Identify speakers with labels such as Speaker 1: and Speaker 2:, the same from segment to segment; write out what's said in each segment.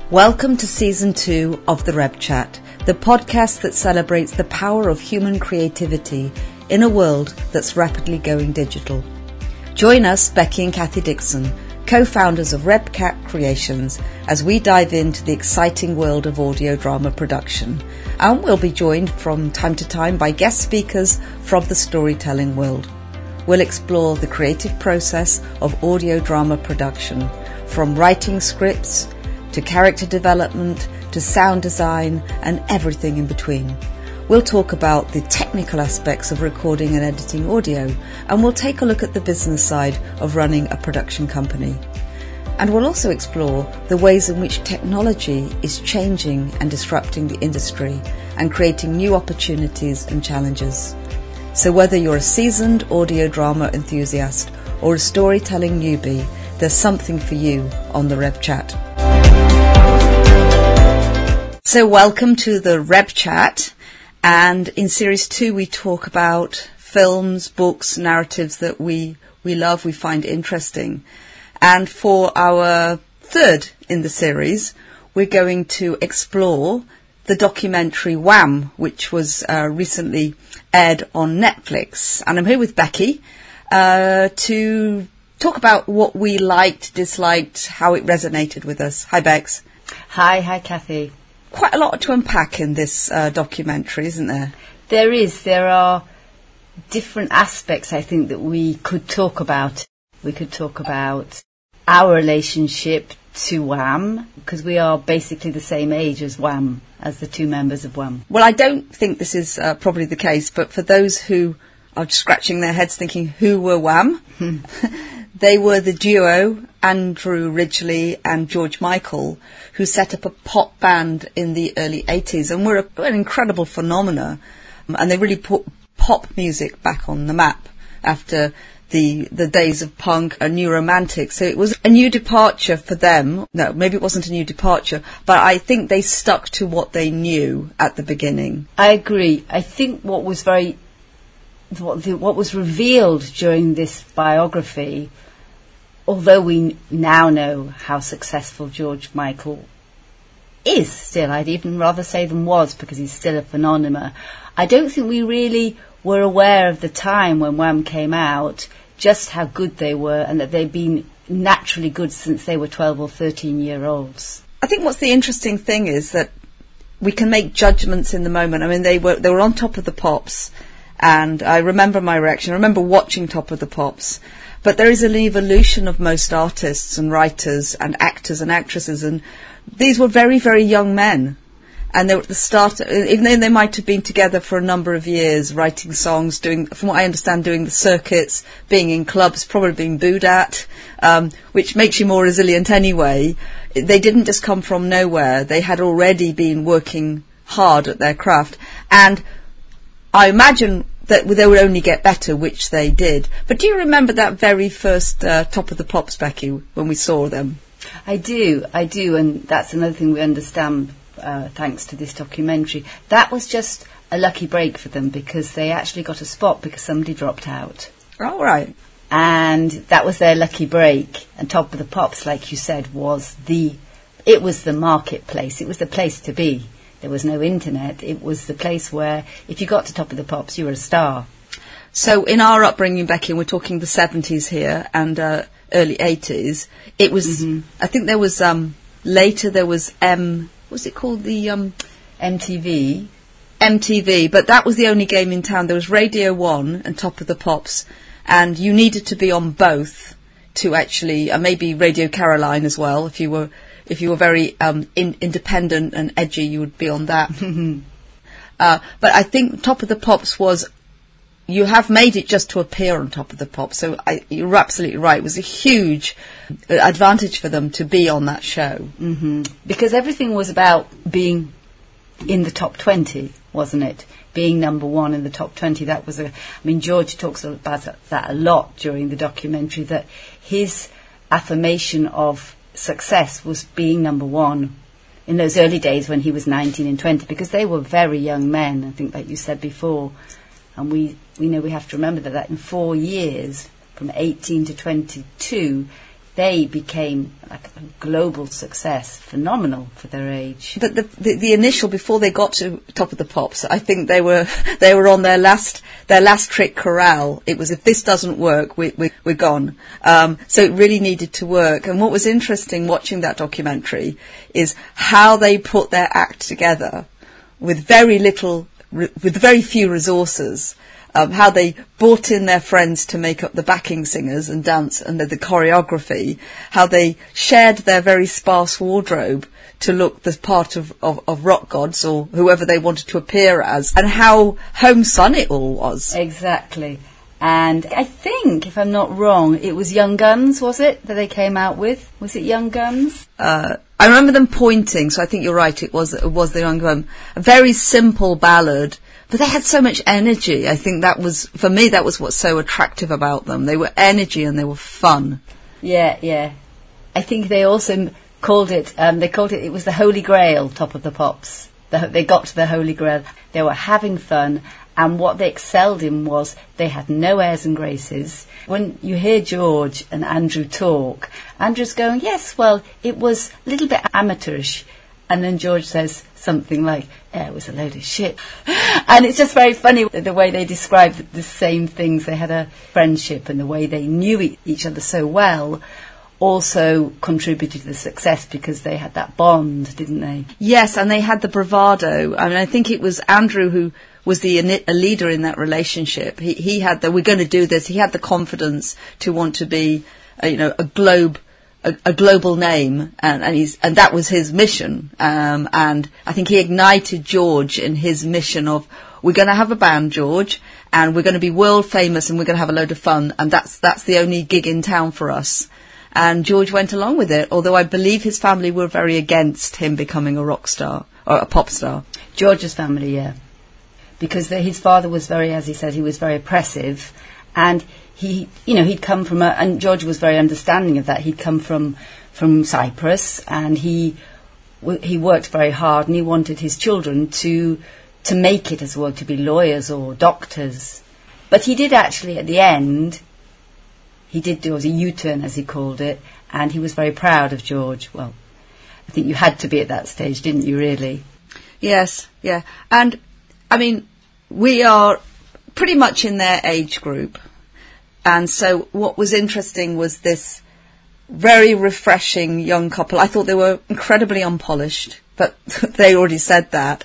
Speaker 1: Welcome to Season 2 of the Reb Chat, the podcast that celebrates the power of human creativity in a world that's rapidly going digital. Join us, Becky and Kathy Dixon, co-founders of RebCat Creations, as we dive into the exciting world of audio drama production. And we'll be joined from time to time by guest speakers from the storytelling world. We'll explore the creative process of audio drama production, from writing scripts to character development, to sound design, and everything in between. We'll talk about the technical aspects of recording and editing audio, and we'll take a look at the business side of running a production company. And we'll also explore the ways in which technology is changing and disrupting the industry and creating new opportunities and challenges. So whether you're a seasoned audio drama enthusiast or a storytelling newbie, there's something for you on the Reb Chat. So welcome to the Reb Chat, and in Series 2 we talk about films, books, narratives that we love, we find interesting. And for our third in the series, we're going to explore the documentary Wham, which was recently aired on Netflix. And I'm here with Becky to talk about what we liked, disliked, how it resonated with us. Hi, Bex.
Speaker 2: Hi, Kathy.
Speaker 1: Quite a lot to unpack in this documentary, isn't there?
Speaker 2: There is. There are different aspects, I think, that we could talk about. We could talk about our relationship to Wham, because we are basically the same age as Wham, as the two members of Wham.
Speaker 1: Well, I don't think this is probably the case, but for those who are scratching their heads thinking, who were Wham? They were the duo, Andrew Ridgeley and George Michael, who set up a pop band in the early 80s and were an incredible phenomena. And they really put pop music back on the map after the days of punk and new romantic. So it was a new departure for them. No, maybe it wasn't a new departure, but I think they stuck to what they knew at the beginning.
Speaker 2: I agree. I think what was revealed during this biography, although we now know how successful George Michael is still, I'd even rather say than was, because he's still a phenomenon, I don't think we really were aware of the time when Wham came out, just how good they were, and that they'd been naturally good since they were 12 or 13-year-olds.
Speaker 1: I think what's the interesting thing is that we can make judgments in the moment. I mean, they were on Top of the Pops, and I remember my reaction. I remember watching Top of the Pops. But there is an evolution of most artists and writers and actors and actresses, and these were very, very young men. And they were at the start, even though they might have been together for a number of years, writing songs, from what I understand, doing the circuits, being in clubs, probably being booed at, which makes you more resilient anyway. They didn't just come from nowhere. They had already been working hard at their craft. And I imagine that they would only get better, which they did. But do you remember that very first Top of the Pops, Becky, when we saw them?
Speaker 2: I do, and that's another thing we understand thanks to this documentary. That was just a lucky break for them, because they actually got a spot because somebody dropped out.
Speaker 1: Oh, right.
Speaker 2: And that was their lucky break. And Top of the Pops, like you said, was the marketplace. It was the place to be. There was no internet. It was the place where, if you got to Top of the Pops, you were a star.
Speaker 1: So in our upbringing, Becky, and we're talking the 70s here and early 80s, it was, I think there was, later there was, what's it called? The
Speaker 2: MTV.
Speaker 1: MTV, but that was the only game in town. There was Radio 1 and Top of the Pops, and you needed to be on both to actually, maybe Radio Caroline as well, if you were very independent and edgy, you would be on that. But I think Top of the Pops was, you have made it just to appear on Top of the Pops. So you're absolutely right. It was a huge advantage for them to be on that show.
Speaker 2: Mm-hmm. Because everything was about being in the top 20, wasn't it? Being number one in the top 20. That was George talks about that a lot during the documentary, that his affirmation of success was being number one in those early days when he was 19 and 20, because they were very young men, I think, like you said before. And we know we have to remember that in 4 years, from 18 to 22, they became like a global success, phenomenal for their age.
Speaker 1: The initial, before they got to Top of the Pops, I think they were on their last trick chorale. It was, if this doesn't work, we're gone. So it really needed to work. And what was interesting watching that documentary is how they put their act together with very few resources. How they brought in their friends to make up the backing singers and dance and the choreography, how they shared their very sparse wardrobe to look the part of rock gods or whoever they wanted to appear as, and how homespun it all was.
Speaker 2: Exactly. And I think, if I'm not wrong, it was Young Guns, was it, that they came out with? Was it Young Guns?
Speaker 1: I remember them pointing, so I think you're right, it was the Young Guns. A very simple ballad, but they had so much energy. I think that was, for me, that was what's so attractive about them. They were energy and they were fun.
Speaker 2: Yeah. I think they also called it, it was the Holy Grail, Top of the Pops. They got to the Holy Grail. They were having fun, and what they excelled in was they had no airs and graces. When you hear George and Andrew talk, Andrew's going, yes, well, it was a little bit amateurish. And then George says something like, it was a load of shit. And it's just very funny the way they describe the same things. They had a friendship, and the way they knew each other so well also contributed to the success, because they had that bond, didn't they?
Speaker 1: Yes, and they had the bravado. I mean, I think it was Andrew who was a leader in that relationship. He had we're going to do this. He had the confidence to want to be, a global name, and that was his mission. And I think he ignited George in his mission of, we're going to have a band, George, and we're going to be world famous, and we're going to have a load of fun, and that's the only gig in town for us. And George went along with it, although I believe his family were very against him becoming a rock star or a pop star.
Speaker 2: George's family, yeah, because his father was very, as he said, he was very oppressive, and he'd come from and George was very understanding of that. He'd come from Cyprus, and he worked very hard, and he wanted his children to make it as well, to be lawyers or doctors. But he did actually, at the end, he did do a U-turn, as he called it, and he was very proud of George. Well, I think you had to be at that stage, didn't you, really?
Speaker 1: Yes, yeah. And, I mean, we are pretty much in their age group. And so what was interesting was this very refreshing young couple. I thought they were incredibly unpolished, but they already said that.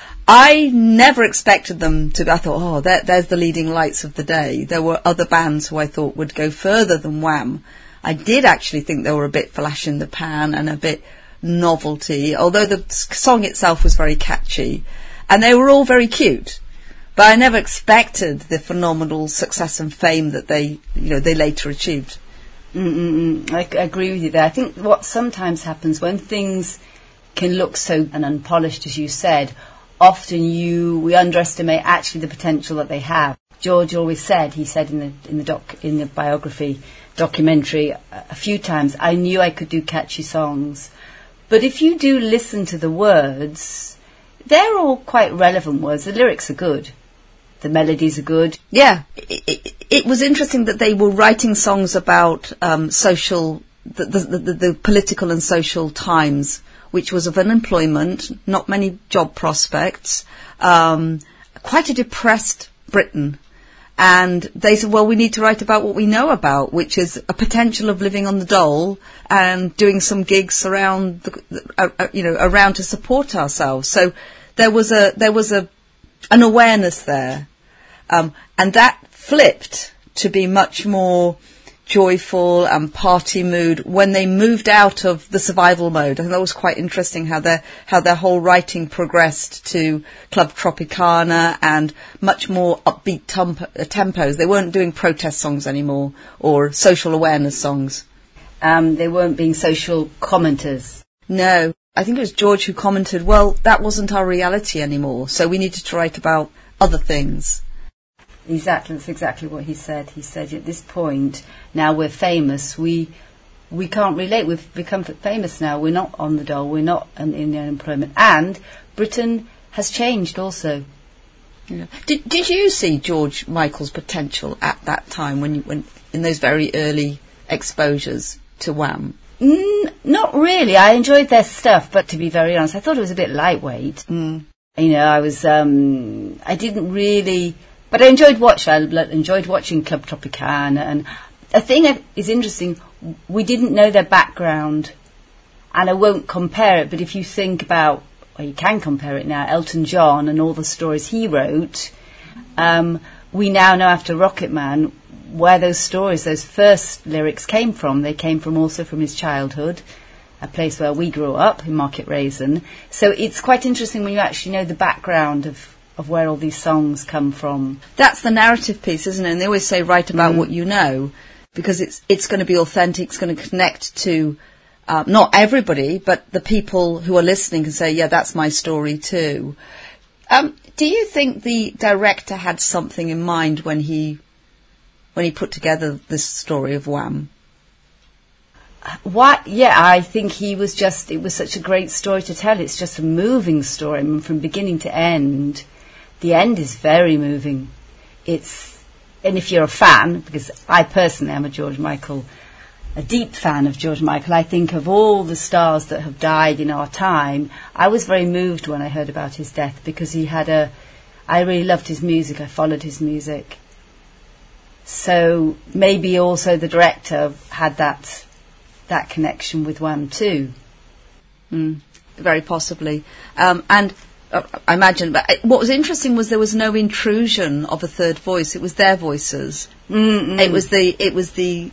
Speaker 1: I never expected them to. I thought, there's the leading lights of the day. There were other bands who I thought would go further than Wham. I did actually think they were a bit flash in the pan and a bit novelty, although the song itself was very catchy. And they were all very cute. But I never expected the phenomenal success and fame that they later achieved.
Speaker 2: I agree with you there. I think what sometimes happens when things can look so unpolished, as you said, often we underestimate actually the potential that they have. George always said, he said in the biography documentary a few times, I knew I could do catchy songs. But if you do listen to the words, they're all quite relevant words. The lyrics are good. The melodies are good.
Speaker 1: Yeah, it was interesting that they were writing songs about the political and social times, which was of unemployment, not many job prospects, quite a depressed Britain. And they said, well, we need to write about what we know about, which is a potential of living on the dole and doing some gigs around, around to support ourselves. So there was an awareness there, and that flipped to be much more joyful and party mood when they moved out of the survival mode. I think that was quite interesting how their whole writing progressed to Club Tropicana and much more upbeat tempos. They weren't doing protest songs anymore or social awareness songs.
Speaker 2: They weren't being social commenters.
Speaker 1: No. I think it was George who commented, well, that wasn't our reality anymore, so we needed to write about other things.
Speaker 2: Exactly, that's exactly what he said. He said, at this point, now we're famous, we can't relate. We've become famous now. We're not on the dole. We're not in unemployment. And Britain has changed also.
Speaker 1: Yeah. Did you see George Michael's potential at that time when in those very early exposures? to Wham?
Speaker 2: Not really. I enjoyed their stuff, but to be very honest, I thought it was a bit lightweight. You know, I was, I didn't really, but I enjoyed watching Club Tropicana. And the thing that is interesting, we didn't know their background, and I won't compare it, but if you think about, or you can compare it now, Elton John and all the stories he wrote, we now know after Rocket Man where those stories, those first lyrics came from. They came from also from his childhood, a place where we grew up in Market Raisin. So it's quite interesting when you actually know the background of where all these songs come from.
Speaker 1: That's the narrative piece, isn't it? And they always say write about what you know, because it's going to be authentic, it's going to connect to not everybody, but the people who are listening can say, yeah, that's my story too. Do you think the director had something in mind when he put together this story of Wham?
Speaker 2: Yeah, I think it was such a great story to tell. It's just a moving story. I mean, from beginning to end. The end is very moving. And if you're a fan, because I personally am a deep fan of George Michael, I think of all the stars that have died in our time, I was very moved when I heard about his death, because I really loved his music, I followed his music. So maybe also the director had that connection with Wham too.
Speaker 1: Very possibly. And I imagine, but what was interesting was there was no intrusion of a third voice. It was their voices. It was the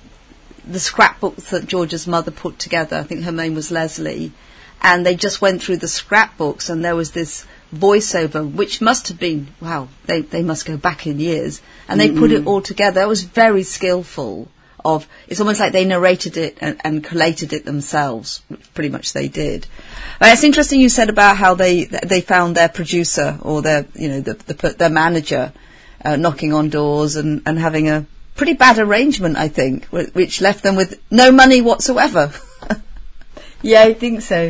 Speaker 1: scrapbooks that George's mother put together. I think her name was Leslie, and they just went through the scrapbooks, and there was this voiceover, which must have been, wow, they must go back in years, and they put it all together. It was very skillful. It's almost like they narrated it and collated it themselves. Pretty much they did. But it's interesting you said about how they found their producer or their manager knocking on doors and having a pretty bad arrangement, I think, which left them with no money whatsoever.
Speaker 2: Yeah, I think so.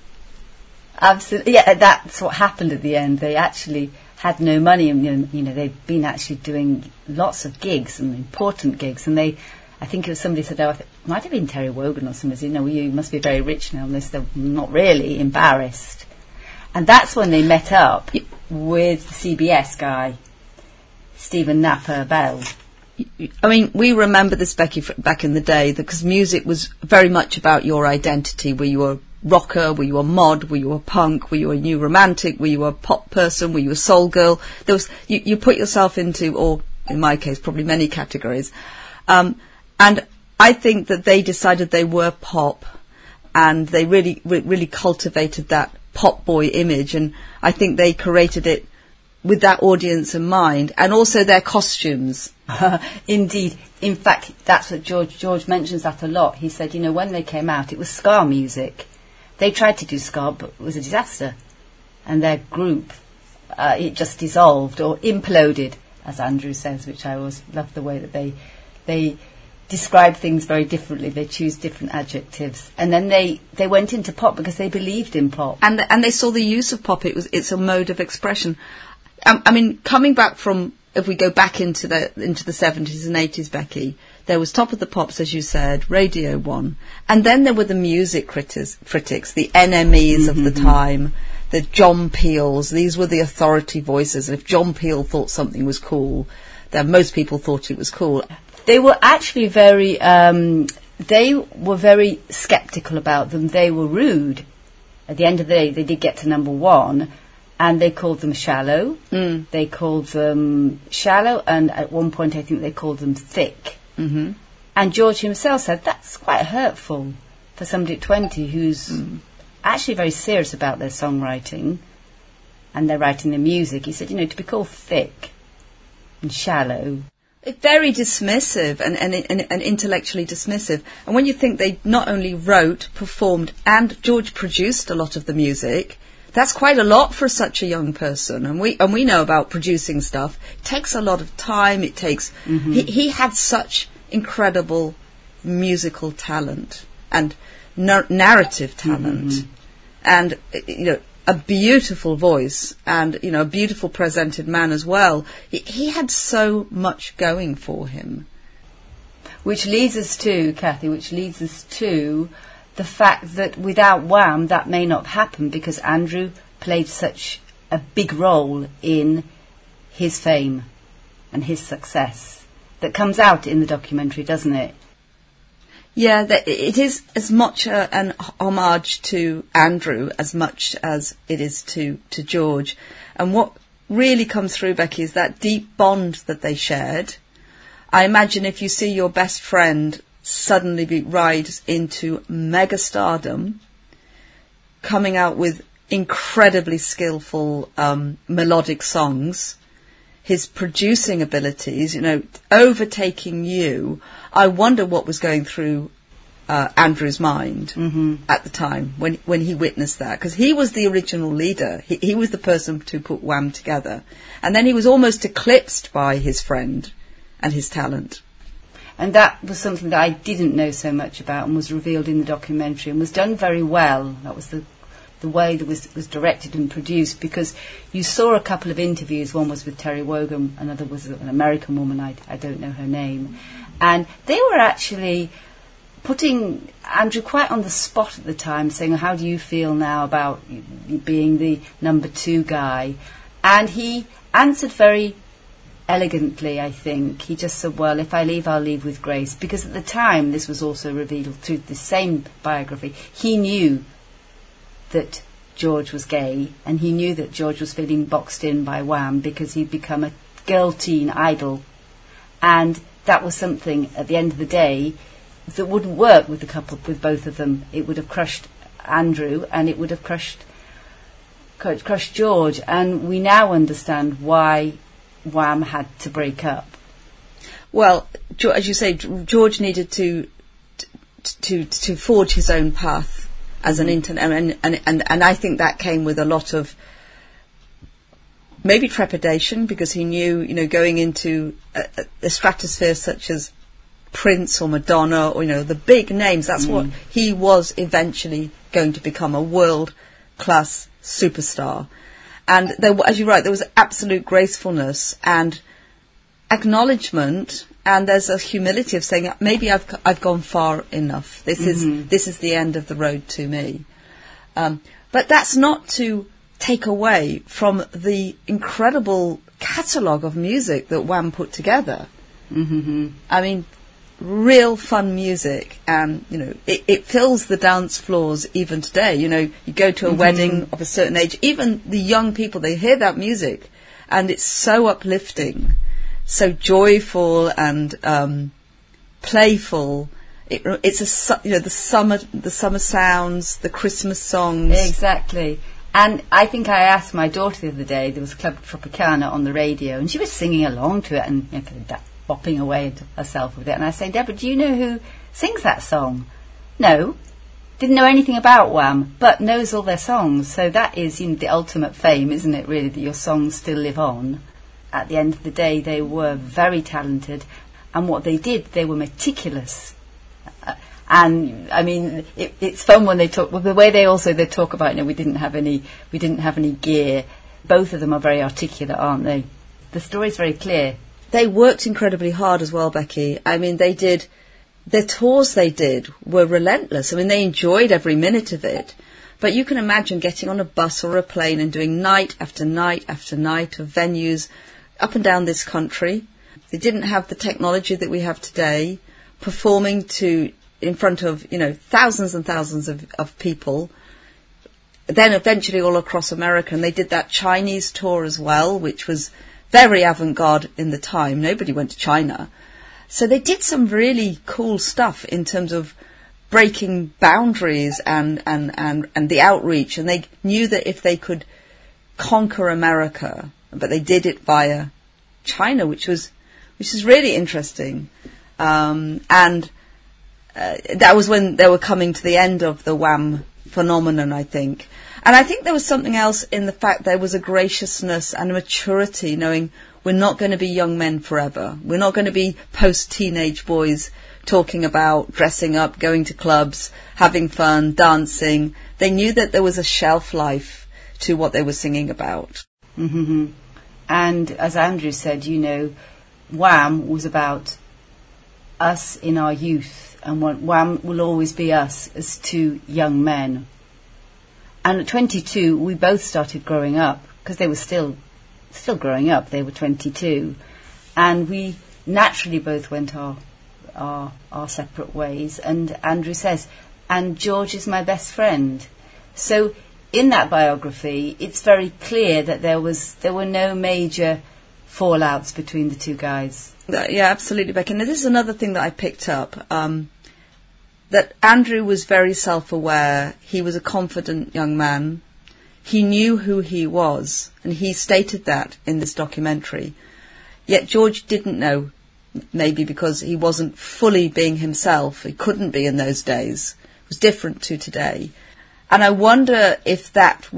Speaker 2: Absolutely. Yeah, that's what happened at the end. They actually had no money, and they've been actually doing lots of gigs and important gigs, and I think it was somebody said, it might have been Terry Wogan or somebody, you must be very rich now, unless they're not really, embarrassed. And that's when they met up with the CBS guy, Stephen Napper Bell.
Speaker 1: I mean, we remember this, Becky, back in the day, because music was very much about your identity. Were you a rocker? Were you a mod? Were you a punk? Were you a new romantic? Were you a pop person? Were you a soul girl? There was you put yourself into, or in my case, probably many categories. And I think that they decided they were pop, and they really cultivated that pop boy image, and I think they created it with that audience in mind, and also their costumes.
Speaker 2: Indeed. In fact, that's what George mentions that a lot. He said, when they came out, it was ska music. They tried to do ska, but it was a disaster. And their group, it just dissolved or imploded, as Andrew says, which I always love the way that they describe things very differently. They choose different adjectives. And then they went into pop because they believed in pop.
Speaker 1: And they saw the use of pop. It's a mode of expression. I mean, coming back from, if we go back into the 70s and 80s, Becky, there was Top of the Pops, as you said, Radio 1, and then there were the music critics, the NMEs of the time, the John Peels. These were the authority voices. And if John Peel thought something was cool, then most people thought it was cool.
Speaker 2: They were actually very sceptical about them. They were rude. At the end of the day, they did get to number one, and they called them shallow. They called them shallow, and at one point I think they called them thick. And George himself said that's quite hurtful for somebody at 20 who's actually very serious about their songwriting and they're writing their music. He said, to be called thick and shallow.
Speaker 1: It's very dismissive and intellectually dismissive. And when you think they not only wrote, performed, and George produced a lot of the music, that's quite a lot for such a young person. And we know about producing stuff. It takes a lot of time. It takes. He had such incredible musical talent and narrative talent, and a beautiful voice, and a beautiful presented man as well. He had so much going for him.
Speaker 2: Which leads us to, Kathy, the fact that without Wham that may not happen, because Andrew played such a big role in his fame and his success. That comes out in the documentary, doesn't it?
Speaker 1: Yeah, it is as much an homage to Andrew as much as it is to George. And what really comes through, Becky, is that deep bond that they shared. I imagine if you see your best friend suddenly rise into mega stardom, coming out with incredibly skillful melodic songs, his producing abilities, overtaking you. I wonder what was going through Andrew's mind at the time when he witnessed that, because he was the original leader. He was the person to put Wham together. And then he was almost eclipsed by his friend and his talent.
Speaker 2: And that was something that I didn't know so much about and was revealed in the documentary and was done very well. That was the way that was directed and produced, because you saw a couple of interviews. One was with Terry Wogan, another was an American woman, I don't know her name. And they were actually putting Andrew quite on the spot at the time, saying, how do you feel now about being the number 2 guy? And he answered very elegantly, I think. He just said, well, if I leave, I'll leave with grace. Because at the time, this was also revealed through the same biography, he knew that George was gay, and he knew that George was feeling boxed in by Wham because he'd become a girl teen idol. And that was something, at the end of the day, that wouldn't work with the couple, with both of them. It would have crushed Andrew, and it would have crushed George. And we now understand why Wham had to break up.
Speaker 1: Well, as you say, George needed to forge his own path as an internet, and I think that came with a lot of maybe trepidation, because he knew, going into a stratosphere such as Prince or Madonna, or the big names, that's what he was eventually going to become, a world-class superstar. And as you're right, there was absolute gracefulness and acknowledgement, and there's a humility of saying, maybe I've gone far enough. This is the end of the road to me. But that's not to take away from the incredible catalogue of music that Wham put together. I mean, real fun music, and it fills the dance floors even today. You go to a wedding of a certain age, even the young people, they hear that music and it's so uplifting, so joyful and playful. It's the summer sounds, the Christmas songs.
Speaker 2: Exactly. And I think I asked my daughter the other day, there was Club Tropicana on the radio, and she was singing along to it and bopping away to herself with it. And I say, Deborah, do you know who sings that song? No. Didn't know anything about Wham, but knows all their songs. So that is the ultimate fame, isn't it, really, that your songs still live on. At the end of the day, they were very talented. And what they did, they were meticulous. And I mean, it's fun when they talk. Well, the way they talk about, we didn't have any gear. Both of them are very articulate, aren't they? The story's very clear.
Speaker 1: They worked incredibly hard as well, Becky. I mean, the tours they did were relentless. I mean, they enjoyed every minute of it. But you can imagine getting on a bus or a plane and doing night after night after night of venues up and down this country. They didn't have the technology that we have today, performing in front of, thousands and thousands of people, then eventually all across America. And they did that Chinese tour as well, which was very avant-garde in the time. Nobody went to China. So they did some really cool stuff in terms of breaking boundaries and the outreach. And they knew that if they could conquer America, but they did it via China, which is really interesting. That was when they were coming to the end of the Wham phenomenon, I think. And I think there was something else in the fact there was a graciousness and a maturity, knowing we're not going to be young men forever. We're not going to be post-teenage boys talking about dressing up, going to clubs, having fun, dancing. They knew that there was a shelf life to what they were singing about.
Speaker 2: And as Andrew said, Wham was about us in our youth, and Wham will always be us as two young men. And at 22, we both started growing up, because they were still growing up. They were 22, and we naturally both went our separate ways. And Andrew says, and George is my best friend. So in that biography, it's very clear that there were no major fallouts between the two guys.
Speaker 1: Yeah, absolutely, Becky. And this is another thing that I picked up, that Andrew was very self-aware. He was a confident young man. He knew who he was, and he stated that in this documentary. Yet George didn't know, maybe because he wasn't fully being himself. He couldn't be in those days. It was different to today. And I wonder if that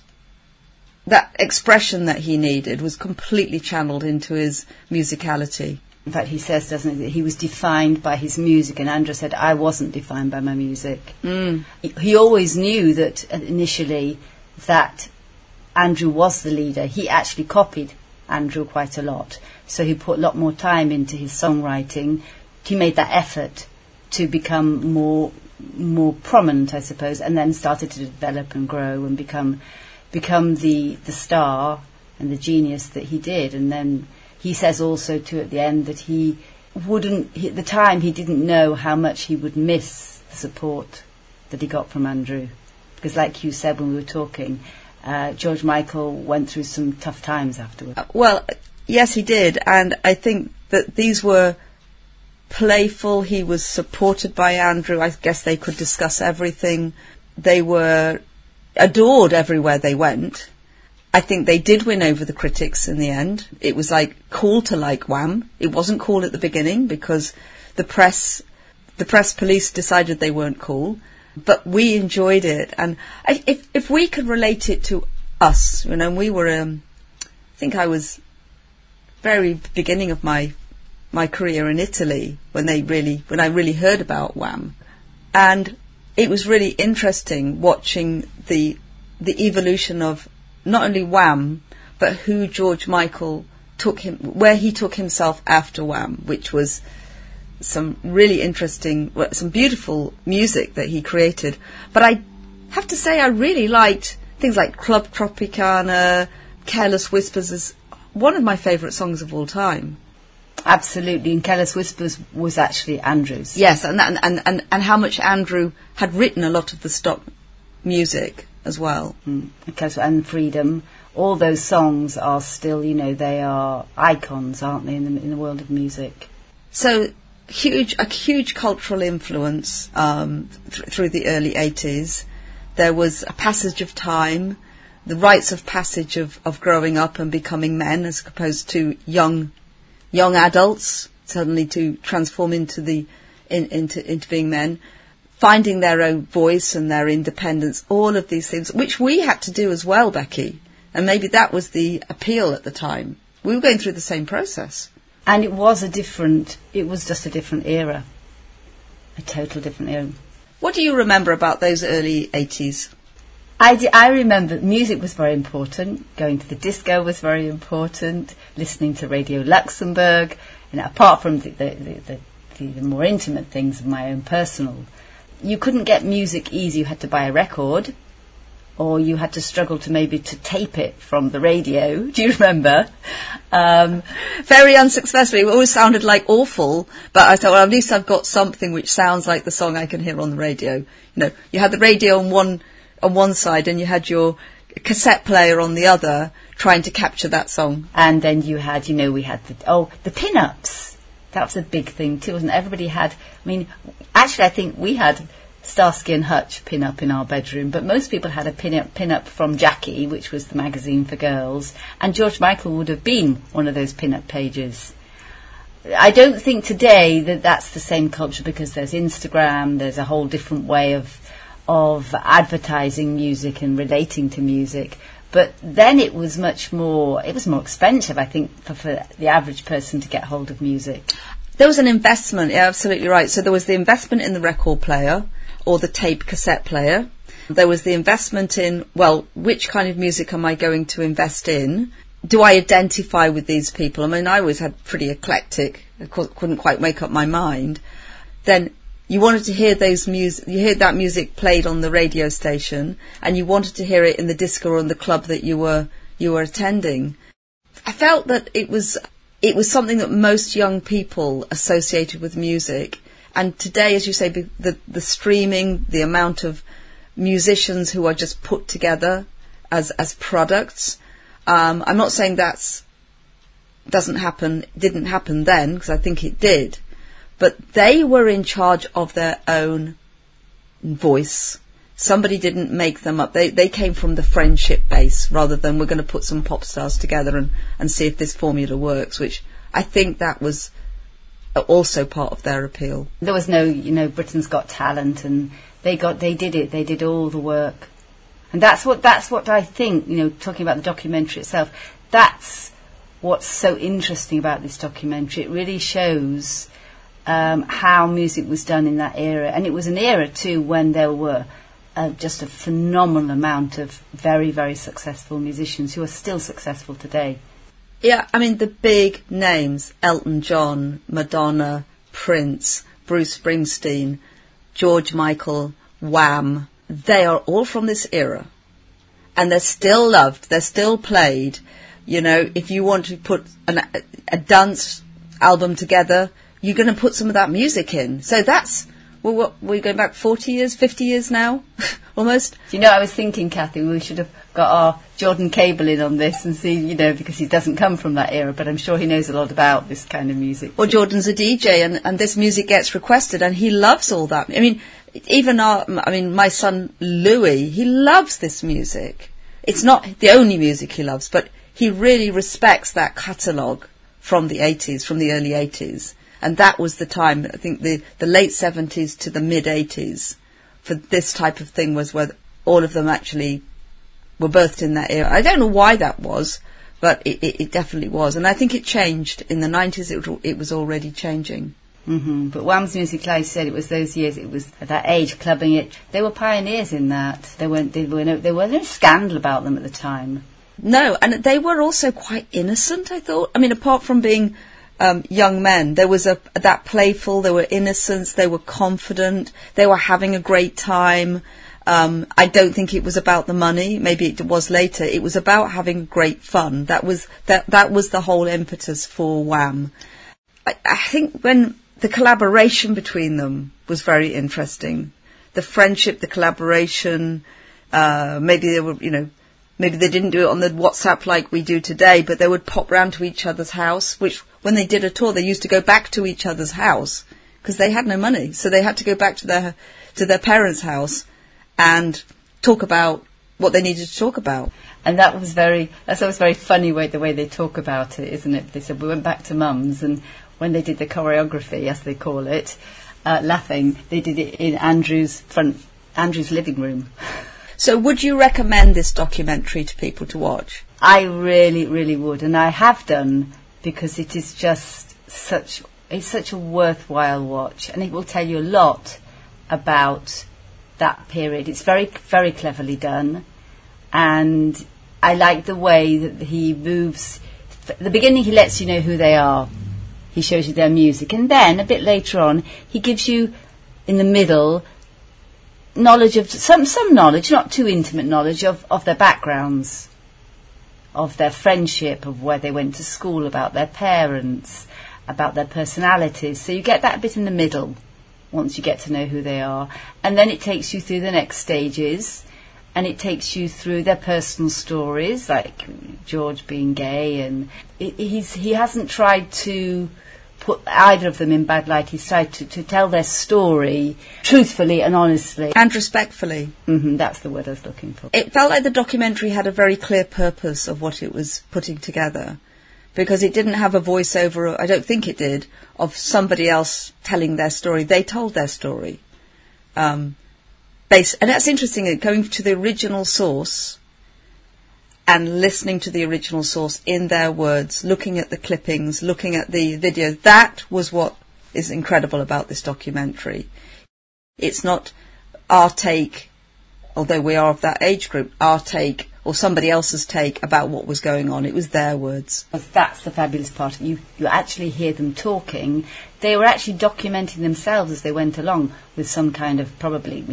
Speaker 1: expression that he needed was completely channeled into his musicality.
Speaker 2: In fact, he says, doesn't he, that he was defined by his music, and Andrew said, I wasn't defined by my music. He always knew that initially that Andrew was the leader. He actually copied Andrew quite a lot, so he put a lot more time into his songwriting. He made that effort to become more prominent, I suppose, and then started to develop and grow and become the star and the genius that he did. And then he says also too at the end that at the time he didn't know how much he would miss the support that he got from Andrew, because like you said when we were talking, George Michael went through some tough times afterwards.
Speaker 1: Well, yes, he did, and I think that these were playful. He was supported by Andrew. I guess they could discuss everything. They were adored everywhere they went. I think they did win over the critics in the end. It was cool to like Wham. It wasn't cool at the beginning because the press police decided they weren't cool, but we enjoyed it. And if we could relate it to us, we were, I think I was very beginning of my career in Italy when I really heard about Wham, and it was really interesting watching the evolution of not only Wham but who George Michael where he took himself after Wham, which was some really interesting, some beautiful music that he created. But I have to say I really liked things like Club Tropicana, Careless Whispers is one of my favourite songs of all time.
Speaker 2: Absolutely, and Careless Whispers was actually Andrew's.
Speaker 1: Yes, and how much Andrew had written a lot of the stock music as well.
Speaker 2: And Freedom, all those songs are still, they are icons, aren't they, in the world of music?
Speaker 1: So a huge cultural influence through the early 80s. There was a passage of time, the rites of passage of growing up and becoming men, as opposed to young adults suddenly to transform into being men, finding their own voice and their independence, all of these things, which we had to do as well, Becky. And maybe that was the appeal at the time. We were going through the same process.
Speaker 2: And it was just a different era. A total different era.
Speaker 1: What do you remember about those early 80s?
Speaker 2: I remember music was very important. Going to the disco was very important. Listening to Radio Luxembourg, apart from the more intimate things of my own personal, you couldn't get music easy. You had to buy a record, or you had to struggle to tape it from the radio. Do you remember?
Speaker 1: Very unsuccessfully. It always sounded awful, but I thought, well, at least I've got something which sounds like the song I can hear on the radio. You had the radio on one side and you had your cassette player on the other trying to capture that song.
Speaker 2: And then you had, we had the pin-ups. That was a big thing too, wasn't it? Everybody had, actually I think we had Starsky and Hutch pin-up in our bedroom, but most people had a pin-up from Jackie, which was the magazine for girls, and George Michael would have been one of those pin-up pages. I don't think today that that's the same culture, because there's Instagram, there's a whole different way of advertising music and relating to music. But then it was more expensive, I think, for the average person to get hold of music.
Speaker 1: There was an investment, yeah, absolutely right. So there was the investment in the record player or the tape cassette player. There was the investment in, which kind of music am I going to invest in? do I identify with these people? I mean, I always had pretty eclectic, I couldn't quite make up my mind. Then you wanted to hear you heard that music played on the radio station, and you wanted to hear it in the disco or in the club that you were attending. I felt that it was something that most young people associated with music. And today, as you say, the streaming, the amount of musicians who are just put together as products. I'm not saying didn't happen then, because I think it did. But they were in charge of their own voice. Somebody didn't make them up. They came from the friendship base rather than we're going to put some pop stars together and see if this formula works, which I think that was also part of their appeal.
Speaker 2: There was no, Britain's Got Talent, and they did it. They did all the work. And that's what I think, talking about the documentary itself, that's what's so interesting about this documentary. It really shows how music was done in that era. And it was an era, too, when there were just a phenomenal amount of very, very successful musicians who are still successful today.
Speaker 1: Yeah, I mean, the big names, Elton John, Madonna, Prince, Bruce Springsteen, George Michael, Wham, they are all from this era. And they're still loved, they're still played. If you want to put a dance album together, you're going to put some of that music in. So that's, we're going back 40 years, 50 years now, almost.
Speaker 2: I was thinking, Kathy, we should have got our Jordan Cable in on this and see, because he doesn't come from that era, but I'm sure he knows a lot about this kind of music.
Speaker 1: Well, Jordan's a DJ, and this music gets requested, and he loves all that. I mean, even my son Louis, he loves this music. It's not the only music he loves, but he really respects that catalogue from the 80s, from the early 80s. And that was the time, I think the late 70s to the mid 80s for this type of thing was where all of them actually were birthed in that era. I don't know why that was, but it definitely was. And I think it changed. In the 90s it was already changing.
Speaker 2: Mm-hmm. But Wham's music, like I said, it was those years, it was at that age, clubbing it. They were pioneers in that. There were no scandal about them at the time.
Speaker 1: No, and they were also quite innocent, I thought. I mean, apart from being young men, there was that playful, they were innocent, they were confident, they were having a great time. I don't think it was about the money. Maybe it was later. It was about having great fun. That was the whole impetus for Wham. I think when the collaboration between them was very interesting. The friendship, the collaboration, maybe they were, maybe they didn't do it on the WhatsApp like we do today, but they would pop round to each other's house, which when they did a tour, they used to go back to each other's house because they had no money. So they had to go back to their parents' house and talk about what they needed to talk about. And
Speaker 2: that's always very funny the way they talk about it, isn't it? They said, we went back to Mum's, and when they did the choreography, as they call it, laughing, they did it in Andrew's living room.
Speaker 1: So would you recommend this documentary to people to watch?
Speaker 2: I really, really would, and I have done, because it is just such a worthwhile watch, and it will tell you a lot about that period. It's very, very cleverly done, and I like the way that he moves. At the beginning, he lets you know who they are. He shows you their music, and then a bit later on, he gives you, in the middle, knowledge of some knowledge, not too intimate knowledge of their backgrounds, of their friendship, of where they went to school, about their parents, about their personalities. So you get that bit in the middle once you get to know who they are, and then it takes you through the next stages, and it takes you through their personal stories, like George being gay, and he hasn't tried to put either of them in bad light. He's tried to tell their story truthfully and honestly.
Speaker 1: And respectfully.
Speaker 2: Mm-hmm, that's the word I was looking for.
Speaker 1: It felt like the documentary had a very clear purpose of what it was putting together, because it didn't have a voiceover, I don't think it did, of somebody else telling their story. They told their story. And that's interesting, going to the original source and listening to the original source in their words, looking at the clippings, looking at the video. That was what is incredible about this documentary. It's not our take, although we are of that age group, our take or somebody else's take about what was going on. It was their words.
Speaker 2: That's the fabulous part. You actually hear them talking. They were actually documenting themselves as they went along with some kind of, probably,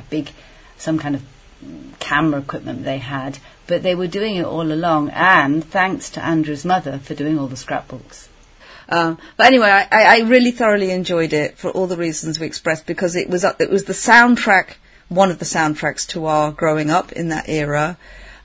Speaker 2: some kind of camera equipment they had. But they were doing it all along, and thanks to Andrew's mother for doing all the scrapbooks.
Speaker 1: But anyway, I really thoroughly enjoyed it for all the reasons we expressed, because it was the soundtrack, one of the soundtracks to our growing up in that era.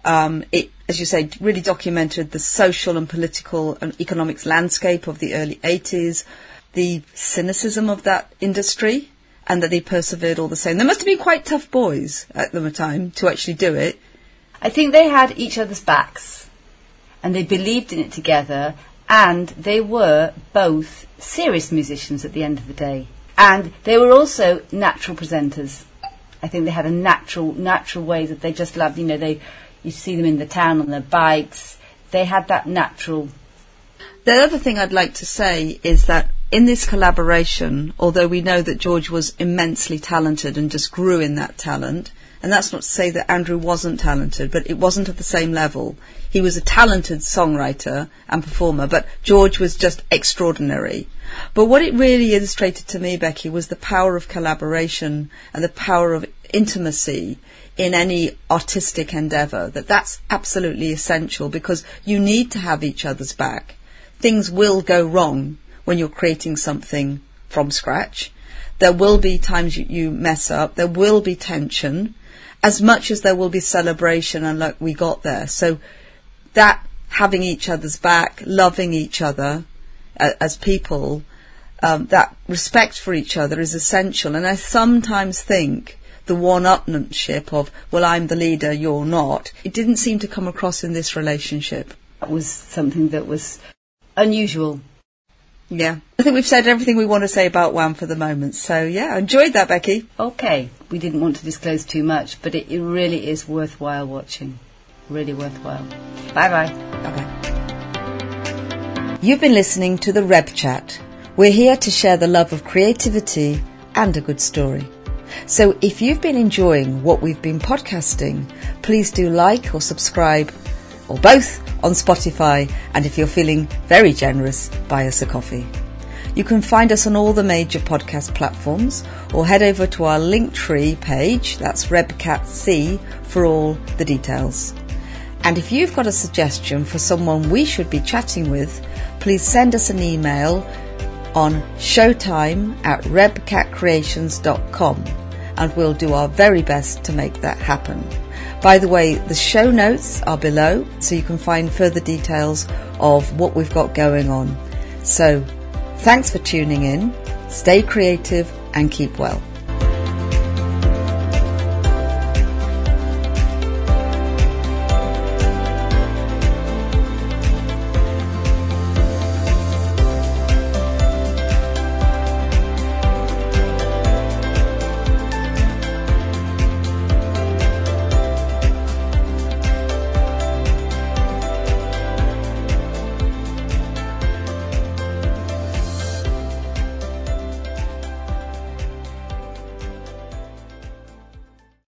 Speaker 1: It, as you say, really documented the social and political and economics landscape of the early 80s, the cynicism of that industry, and that they persevered all the same. They must have been quite tough boys at the time to actually do it.
Speaker 2: I think they had each other's backs, and they believed in it together, and they were both serious musicians at the end of the day. And they were also natural presenters. I think they had a natural way that they just loved. You see them in the town on their bikes. They had that natural.
Speaker 1: The other thing I'd like to say is that in this collaboration, although we know that George was immensely talented and just grew in that talent, and that's not to say that Andrew wasn't talented, but it wasn't at the same level. He was a talented songwriter and performer, but George was just extraordinary. But what it really illustrated to me, Becky, was the power of collaboration and the power of intimacy in any artistic endeavour. That's absolutely essential, because you need to have each other's back. Things will go wrong when you're creating something from scratch. There will be times you mess up. There will be tension, as much as there will be celebration and like we got there. So that having each other's back, loving each other as people, that respect for each other is essential. And I sometimes think the one-upmanship of, well, I'm the leader, you're not, it didn't seem to come across in this relationship.
Speaker 2: That was something that was unusual.
Speaker 1: Yeah. I think we've said everything we want to say about Wham for the moment. So, yeah, I enjoyed that, Becky.
Speaker 2: Okay. We didn't want to disclose too much, but it really is worthwhile watching. Really worthwhile. Bye-bye.
Speaker 1: Bye-bye. You've been listening to the Reb Chat. We're here to share the love of creativity and a good story. So if you've been enjoying what we've been podcasting, please do like or subscribe, or both, on Spotify, and if you're feeling very generous, buy us a coffee. You can find us on all the major podcast platforms, or head over to our Linktree page, that's RebCatC, for all the details. And if you've got a suggestion for someone we should be chatting with, please send us an email on showtime@rebcatcreations.com, and we'll do our very best to make that happen. By the way, the show notes are below, so you can find further details of what we've got going on. So, thanks for tuning in, stay creative and keep well.